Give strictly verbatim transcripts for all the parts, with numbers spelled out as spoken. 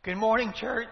Good morning, church.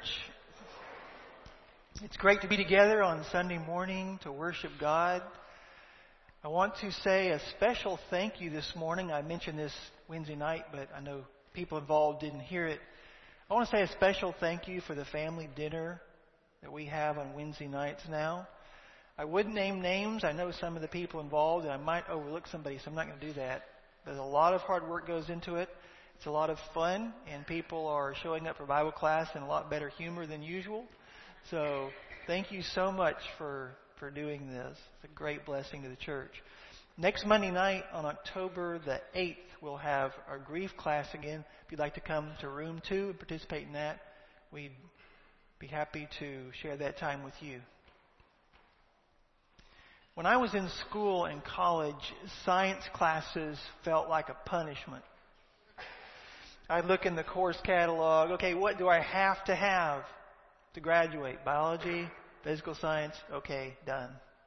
It's great to be together on Sunday morning to worship God. I want to say a special thank you this morning. I mentioned this Wednesday night, but I know people involved didn't hear it. I want to say a special thank you for the family dinner that we have on Wednesday nights now. I wouldn't name names. I know some of the people involved, and I might overlook somebody, so I'm not going to do that. There's a lot of hard work goes into it. It's a lot of fun, and people are showing up for Bible class in a lot better humor than usual. So thank you so much for, for doing this. It's a great blessing to the church. Next Monday night on October the eighth, we'll have our grief class again. If you'd like to come to room two and participate in that, we'd be happy to share that time with you. When I was in school and college, science classes felt like a punishment. I'd look in the course catalog. Okay, what do I have to have to graduate? Biology, physical science, okay, done.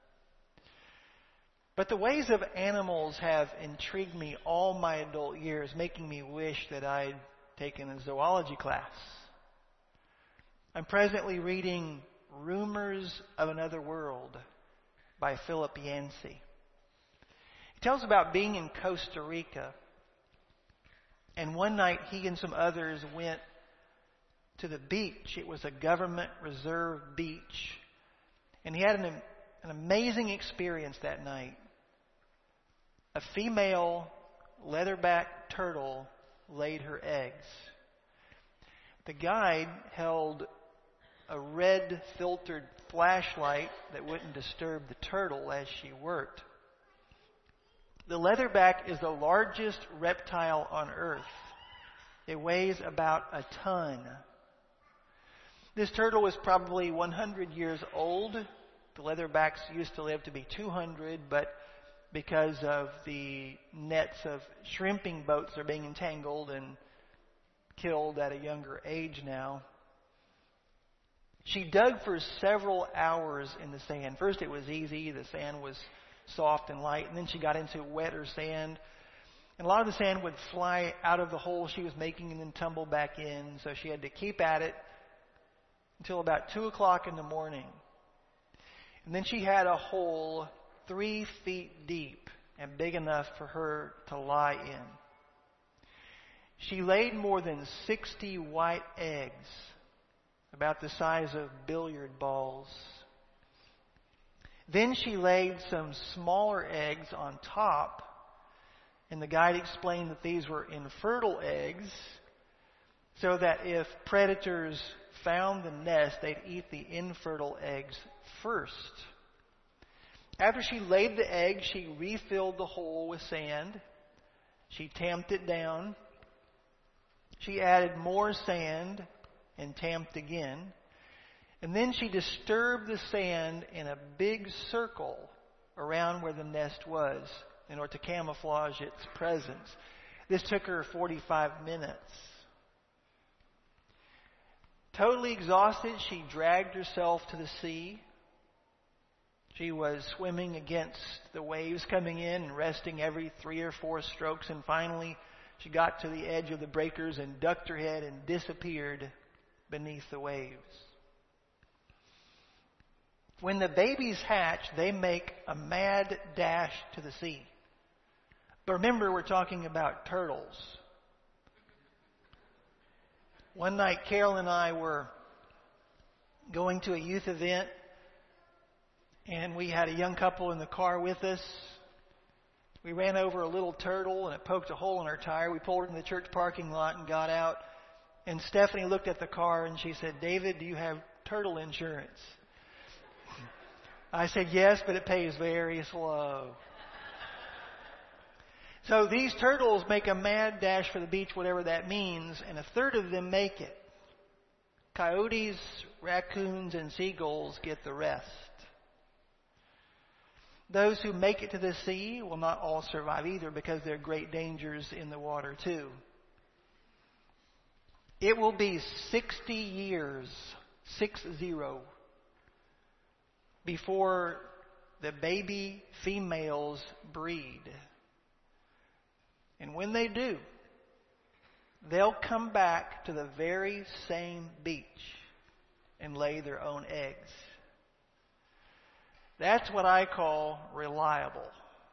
But the ways of animals have intrigued me all my adult years, making me wish that I'd taken a zoology class. I'm presently reading Rumors of Another World by Philip Yancey. He tells about being in Costa Rica. And one night, he and some others went to the beach. It was a government reserve beach. And he had an, an amazing experience that night. A female leatherback turtle laid her eggs. The guide held a red filtered flashlight that wouldn't disturb the turtle as she worked. The leatherback is the largest reptile on earth. It weighs about a ton. This turtle was probably one hundred years old. The leatherbacks used to live to be two hundred, but because of the nets of shrimping boats, they're being entangled and killed at a younger age now. She dug for several hours in the sand. First it was easy. The sand was soft and light, and then she got into wetter sand, and a lot of the sand would fly out of the hole she was making and then tumble back in, so she had to keep at it until about two o'clock in the morning. And then she had a hole three feet deep and big enough for her to lie in. She laid more than sixty white eggs, about the size of billiard balls. Then she laid some smaller eggs on top, and the guide explained that these were infertile eggs, so that if predators found the nest, they'd eat the infertile eggs first. After she laid the eggs, she refilled the hole with sand. She tamped it down. She added more sand and tamped again. And then she disturbed the sand in a big circle around where the nest was in order to camouflage its presence. This took her forty-five minutes. Totally exhausted, she dragged herself to the sea. She was swimming against the waves coming in and resting every three or four strokes. And finally, she got to the edge of the breakers and ducked her head and disappeared beneath the waves. When the babies hatch, they make a mad dash to the sea. But remember, we're talking about turtles. One night, Carol and I were going to a youth event, and we had a young couple in the car with us. We ran over a little turtle, and it poked a hole in our tire. We pulled it in the church parking lot and got out. And Stephanie looked at the car, and she said, "David, do you have turtle insurance?" I said, "Yes, but it pays very slow." So these turtles make a mad dash for the beach, whatever that means, and a third of them make it. Coyotes, raccoons, and seagulls get the rest. Those who make it to the sea will not all survive either, because there are great dangers in the water too. It will be sixty years, six zero, before the baby females breed. And when they do, they'll come back to the very same beach and lay their own eggs. That's what I call reliable.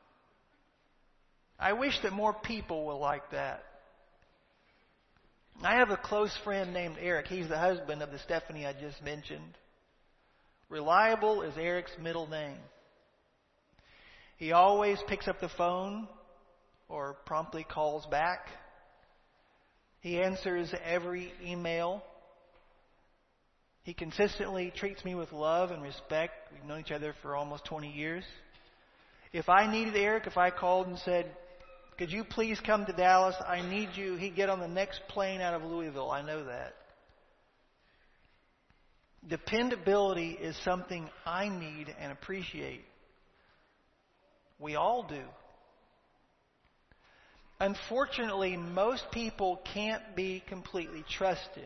I wish that more people were like that. I have a close friend named Eric. He's the husband of the Stephanie I just mentioned. Reliable is Eric's middle name. He always picks up the phone or promptly calls back. He answers every email. He consistently treats me with love and respect. We've known each other for almost twenty years. If I needed Eric, if I called and said, could you please come to Dallas? I need you. He'd get on the next plane out of Louisville. I know that. Dependability is something I need and appreciate. We all do. Unfortunately, most people can't be completely trusted.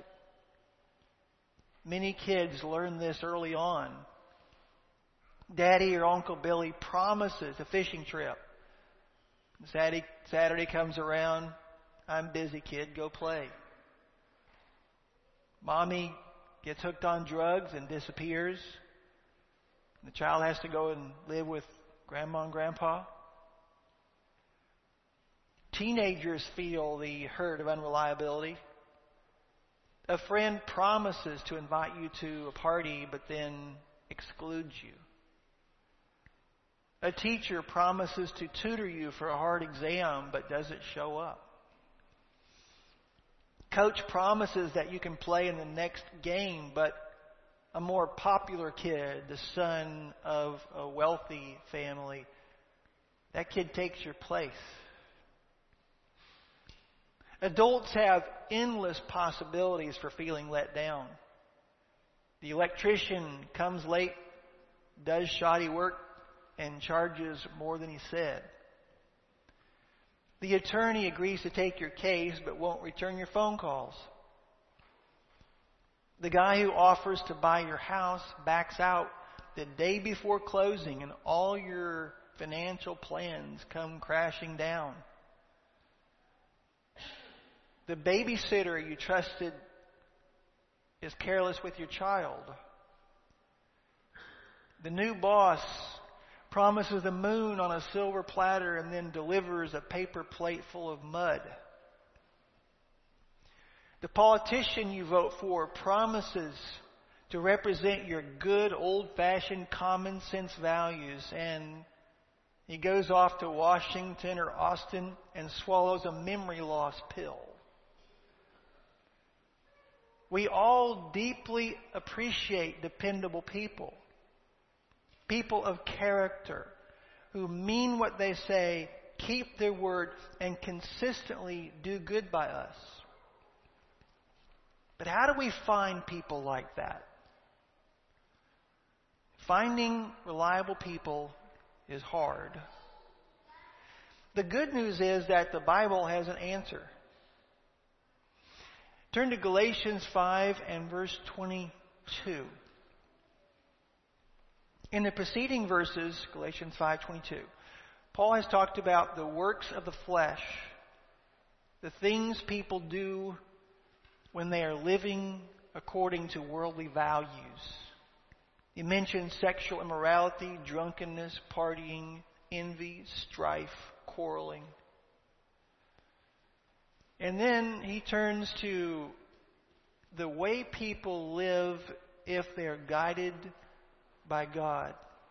Many kids learn this early on. Daddy or Uncle Billy promises a fishing trip. Saturday, Saturday comes around, I'm busy, kid, go play. Mommy gets hooked on drugs and disappears. The child has to go and live with grandma and grandpa. Teenagers feel the hurt of unreliability. A friend promises to invite you to a party but then excludes you. A teacher promises to tutor you for a hard exam but doesn't show up. Coach promises that you can play in the next game, but a more popular kid, the son of a wealthy family, that kid takes your place. Adults have endless possibilities for feeling let down. The electrician comes late, does shoddy work, and charges more than he said. The attorney agrees to take your case but won't return your phone calls. The guy who offers to buy your house backs out the day before closing and all your financial plans come crashing down. The babysitter you trusted is careless with your child. The new boss promises the moon on a silver platter and then delivers a paper plate full of mud. The politician you vote for promises to represent your good old-fashioned common sense values, and he goes off to Washington or Austin and swallows a memory loss pill. We all deeply appreciate dependable people. People of character who mean what they say, keep their word, and consistently do good by us. But how do we find people like that? Finding reliable people is hard. The good news is that the Bible has an answer. Turn to Galatians five and verse twenty-two. In the preceding verses, Galatians five twenty-two, Paul has talked about the works of the flesh, the things people do when they are living according to worldly values. He mentions sexual immorality, drunkenness, partying, envy, strife, quarreling. And then he turns to the way people live if they're guided by God.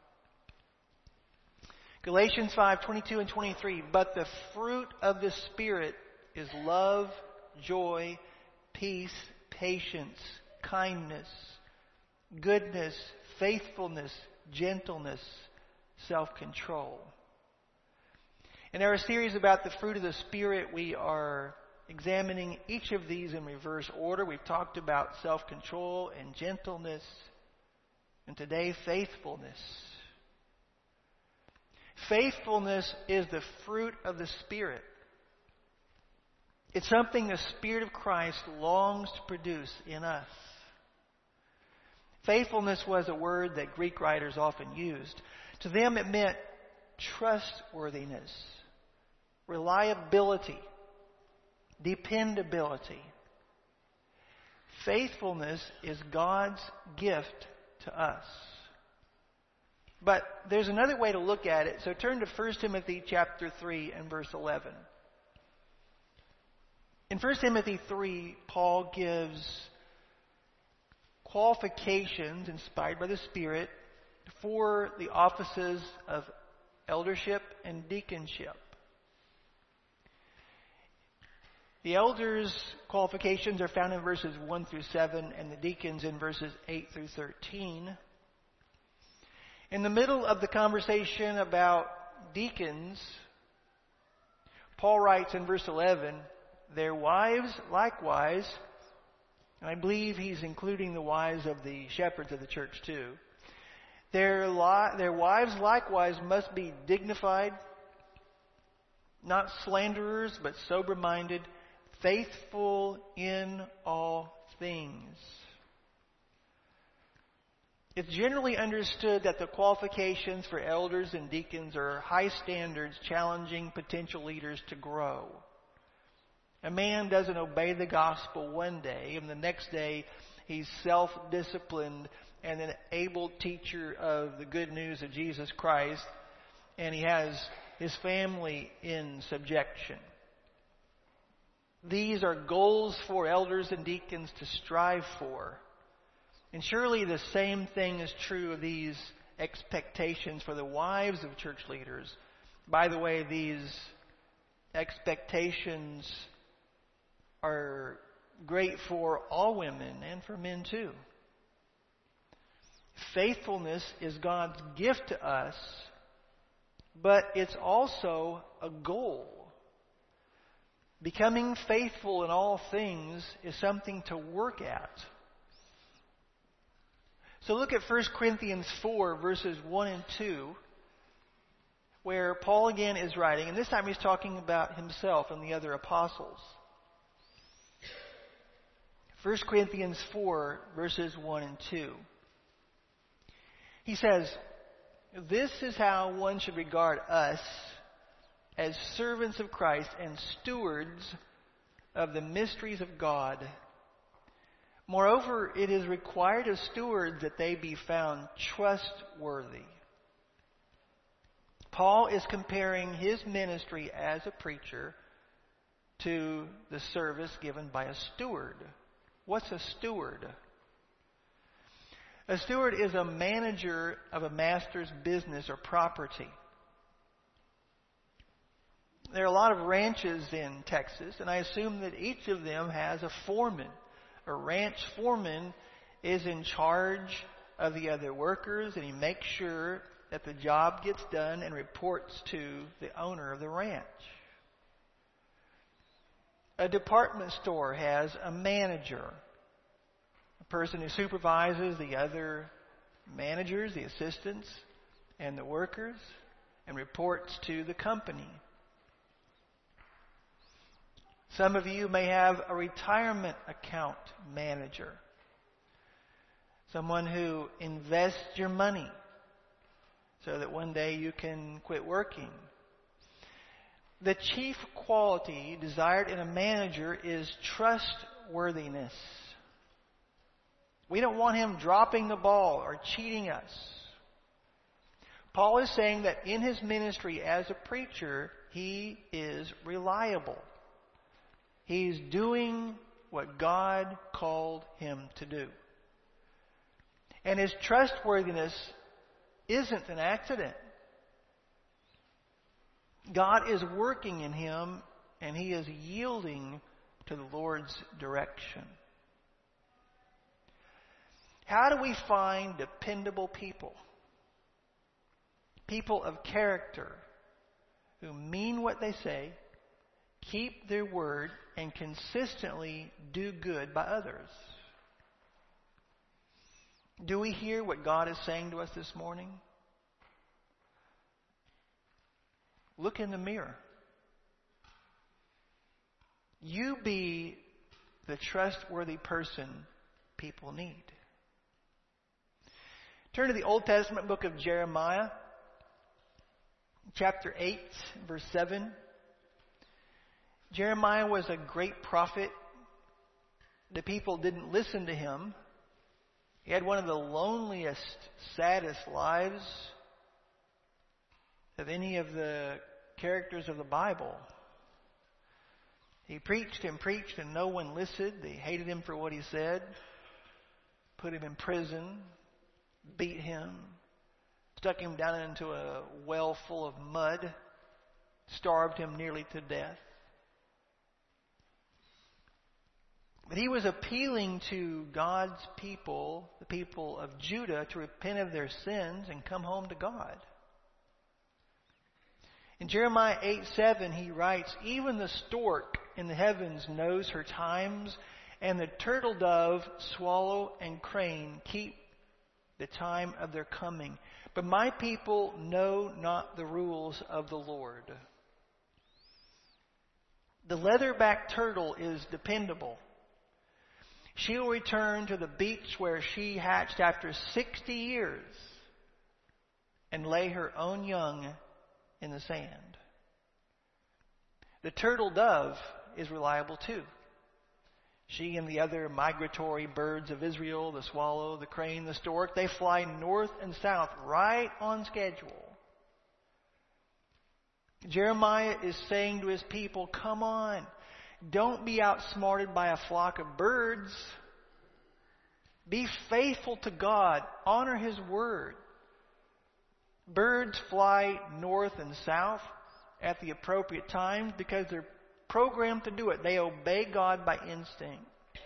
Galatians five twenty-two and twenty-three. But the fruit of the Spirit is love, joy, peace, patience, kindness, goodness, faithfulness, gentleness, self-control. In our series about the fruit of the Spirit, we are examining each of these in reverse order. We've talked about self-control and gentleness, and today, faithfulness. Faithfulness is the fruit of the Spirit. It's something the Spirit of Christ longs to produce in us. Faithfulness was a word that Greek writers often used. To them it meant trustworthiness, reliability, dependability. Faithfulness is God's gift to us. But there's another way to look at it. So turn to First Timothy chapter three and verse eleven. In First Timothy three, Paul gives qualifications inspired by the Spirit for the offices of eldership and deaconship. The elders' qualifications are found in verses one through seven, and the deacons in verses eight through thirteen. In the middle of the conversation about deacons, Paul writes in verse eleven, their wives likewise, and I believe he's including the wives of the shepherds of the church too, their, li- their wives likewise must be dignified, not slanderers, but sober-minded, faithful in all things. It's generally understood that the qualifications for elders and deacons are high standards challenging potential leaders to grow. A man doesn't obey the gospel one day, and the next day he's self-disciplined and an able teacher of the good news of Jesus Christ, and he has his family in subjection. These are goals for elders and deacons to strive for. And surely the same thing is true of these expectations for the wives of church leaders. By the way, these expectations are great for all women and for men too. Faithfulness is God's gift to us, but it's also a goal. Becoming faithful in all things is something to work at. So look at First Corinthians four, verses one and two, where Paul again is writing, and this time he's talking about himself and the other apostles. First Corinthians four, verses one and two. He says, "This is how one should regard us as servants of Christ and stewards of the mysteries of God. Moreover, it is required of stewards that they be found trustworthy." Paul is comparing his ministry as a preacher to the service given by a steward. What's a steward? A steward is a manager of a master's business or property. There are a lot of ranches in Texas, and I assume that each of them has a foreman. A ranch foreman is in charge of the other workers, and he makes sure that the job gets done and reports to the owner of the ranch. A department store has a manager, a person who supervises the other managers, the assistants, and the workers, and reports to the company. Some of you may have a retirement account manager, someone who invests your money so that one day you can quit working. The chief quality desired in a manager is trustworthiness. We don't want him dropping the ball or cheating us. Paul is saying that in his ministry as a preacher, he is reliable. He's doing what God called him to do. And his trustworthiness isn't an accident. God is working in him, and he is yielding to the Lord's direction. How do we find dependable people? People of character who mean what they say, keep their word, and consistently do good by others. Do we hear what God is saying to us this morning? Look in the mirror. You be the trustworthy person people need. Turn to the Old Testament book of Jeremiah, chapter eight, verse seven. Jeremiah was a great prophet. The people didn't listen to him. He had one of the loneliest, saddest lives of any of the characters of the Bible. He preached and preached and no one listened. They hated him for what he said, put him in prison, beat him, stuck him down into a well full of mud, starved him nearly to death. But he was appealing to God's people, the people of Judah, to repent of their sins and come home to God. In Jeremiah eight seven, he writes, "Even the stork in the heavens knows her times, and the turtle dove, swallow, and crane keep the time of their coming. But my people know not the rules of the Lord." The leatherback turtle is dependable. She will return to the beach where she hatched after sixty years and lay her own young in the sand. The turtle dove is reliable too. She and the other migratory birds of Israel, the swallow, the crane, the stork, they fly north and south right on schedule. Jeremiah is saying to his people, come on, don't be outsmarted by a flock of birds. Be faithful to God. Honor His word. Birds fly north and south at the appropriate times because they're programmed to do it. They obey God by instinct.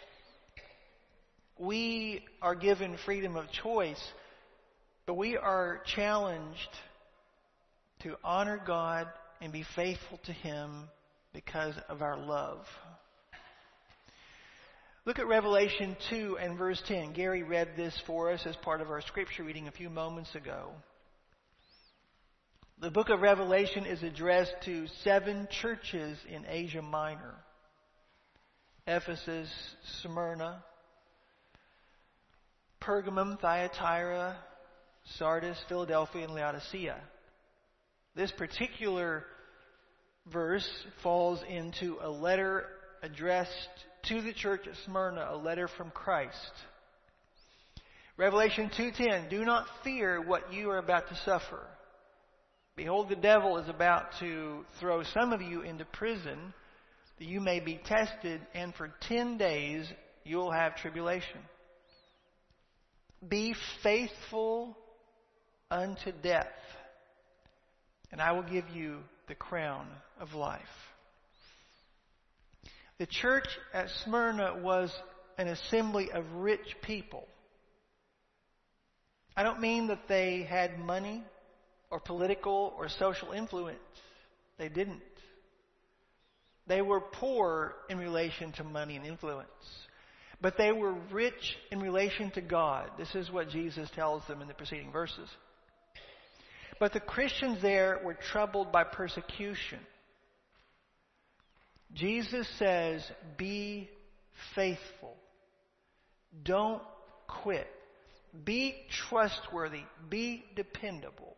We are given freedom of choice, but we are challenged to honor God and be faithful to Him because of our love. Look at Revelation two and verse ten. Gary read this for us as part of our scripture reading a few moments ago. The book of Revelation is addressed to seven churches in Asia Minor: Ephesus, Smyrna, Pergamum, Thyatira, Sardis, Philadelphia, and Laodicea. This particular verse falls into a letter addressed to the church at Smyrna, a letter from Christ. Revelation two ten, do not fear what you are about to suffer. Behold, the devil is about to throw some of you into prison, that you may be tested, and for ten days you will have tribulation. Be faithful unto death, and I will give you the crown of life. The church at Smyrna was an assembly of rich people. I don't mean that they had money or political or social influence. They didn't. They were poor in relation to money and influence. But they were rich in relation to God. This is what Jesus tells them in the preceding verses. But the Christians there were troubled by persecution. Jesus says, be faithful. Don't quit. Be trustworthy. Be dependable.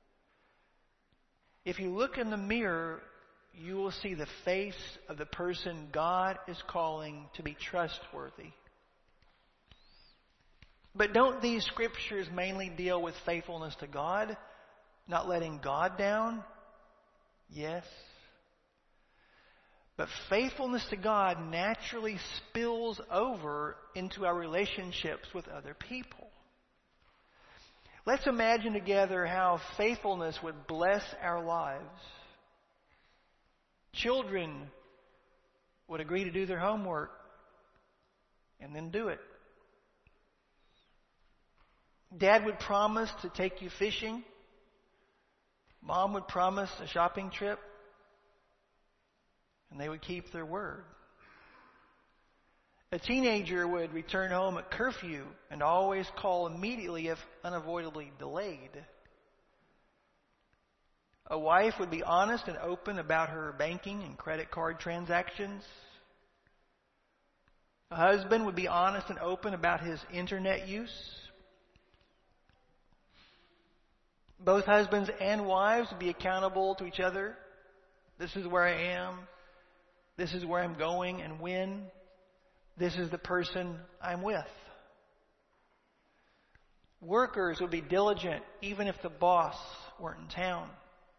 If you look in the mirror, you will see the face of the person God is calling to be trustworthy. But don't these scriptures mainly deal with faithfulness to God? Not letting God down? Yes. But faithfulness to God naturally spills over into our relationships with other people. Let's imagine together how faithfulness would bless our lives. Children would agree to do their homework and then do it. Dad would promise to take you fishing. Mom would promise a shopping trip. And they would keep their word. A teenager would return home at curfew and always call immediately if unavoidably delayed. A wife would be honest and open about her banking and credit card transactions. A husband would be honest and open about his internet use. Both husbands and wives would be accountable to each other. This is where I am. This is where I'm going and when. This is the person I'm with. Workers would be diligent even if the boss weren't in town.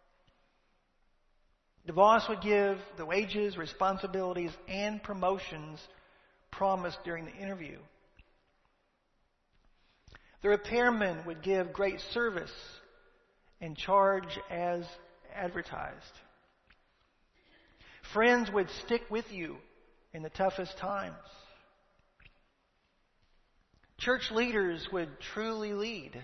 The boss would give the wages, responsibilities, and promotions promised during the interview. The repairman would give great service and charge as advertised. Friends would stick with you in the toughest times. Church leaders would truly lead.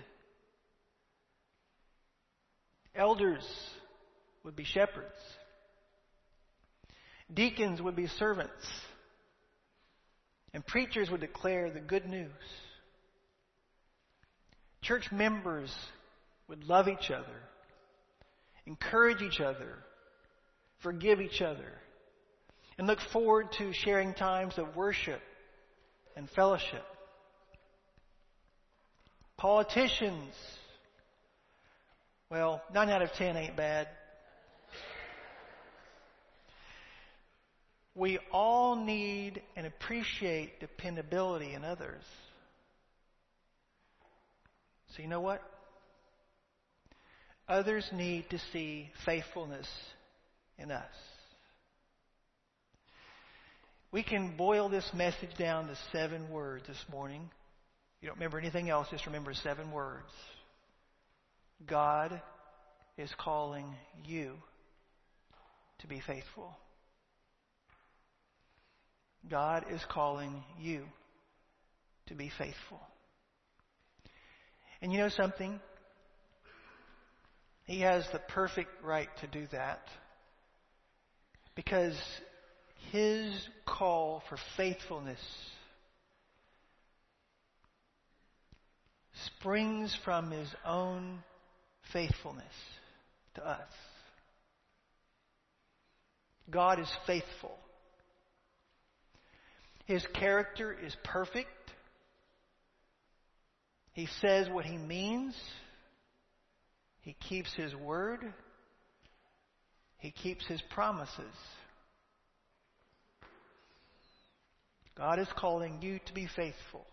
Elders would be shepherds. Deacons would be servants. And preachers would declare the good news. Church members would love each other, encourage each other, forgive each other, and look forward to sharing times of worship and fellowship. Politicians, well, nine out of ten ain't bad. We all need and appreciate dependability in others. So you know what? Others need to see faithfulness in us. We can boil this message down to seven words this morning. You don't remember anything else, just remember seven words. God is calling you to be faithful. God is calling you to be faithful. And you know something? He has the perfect right to do that. Because His call for faithfulness springs from His own faithfulness to us. God is faithful. His character is perfect. He says what He means. He keeps His word. He keeps His promises. God is calling you to be faithful.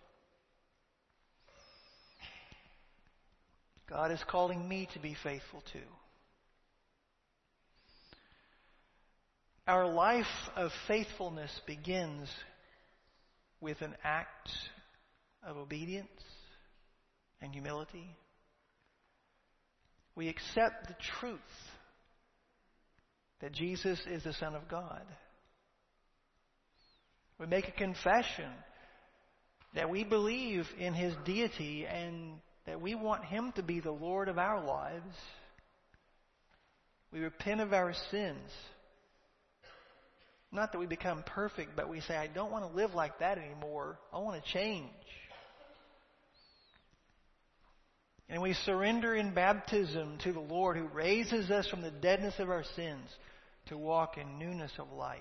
God is calling me to be faithful too. Our life of faithfulness begins with an act of obedience and humility. We accept the truth that Jesus is the Son of God. We make a confession that we believe in His deity and that we want Him to be the Lord of our lives. We repent of our sins. Not that we become perfect, but we say, I don't want to live like that anymore. I want to change. And we surrender in baptism to the Lord who raises us from the deadness of our sins to walk in newness of life.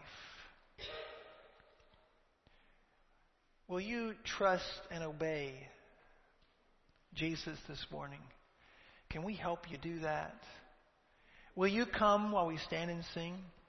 Will you trust and obey Jesus this morning? Can we help you do that? Will you come while we stand and sing?